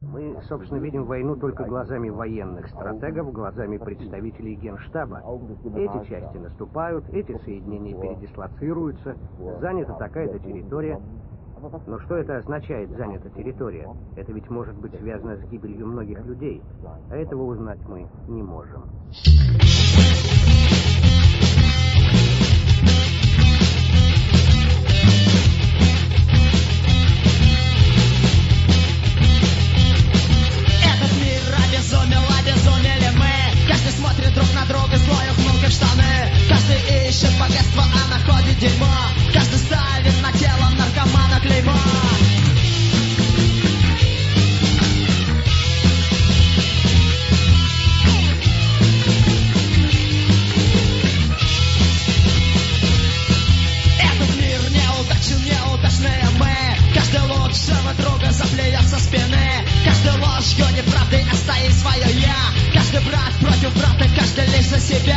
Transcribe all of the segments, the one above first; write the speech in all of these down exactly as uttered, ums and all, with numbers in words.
Мы, собственно, видим войну только глазами военных стратегов, глазами представителей Генштаба. Эти части наступают, эти соединения передислоцируются, занята такая-то территория. Но что это означает, занята территория? Это ведь может быть связано с гибелью многих людей, а этого узнать мы не можем. Обезумели мы. Каждый смотрит друг на друга, злой ухмылкой в штаны. Каждый ищет богатство, а находит дерьмо. Каждый ставит на тело наркомана клеймо. Этот мир неудачен, неудачные мы. Каждый лучшего друга заплюет со спины. Каждый ложью неправдой оставит свое я. Каждый брат против брата, каждый лишь за себя.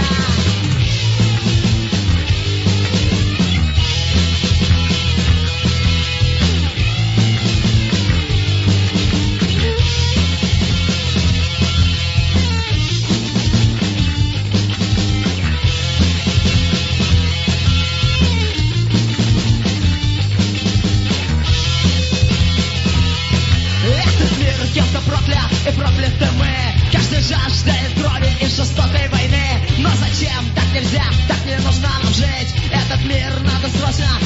Кем-то проклят и прокляты мы. Каждый жаждет крови и жестокой войны. Но зачем? Так нельзя, так не нужно нам жить. Этот мир надо срочно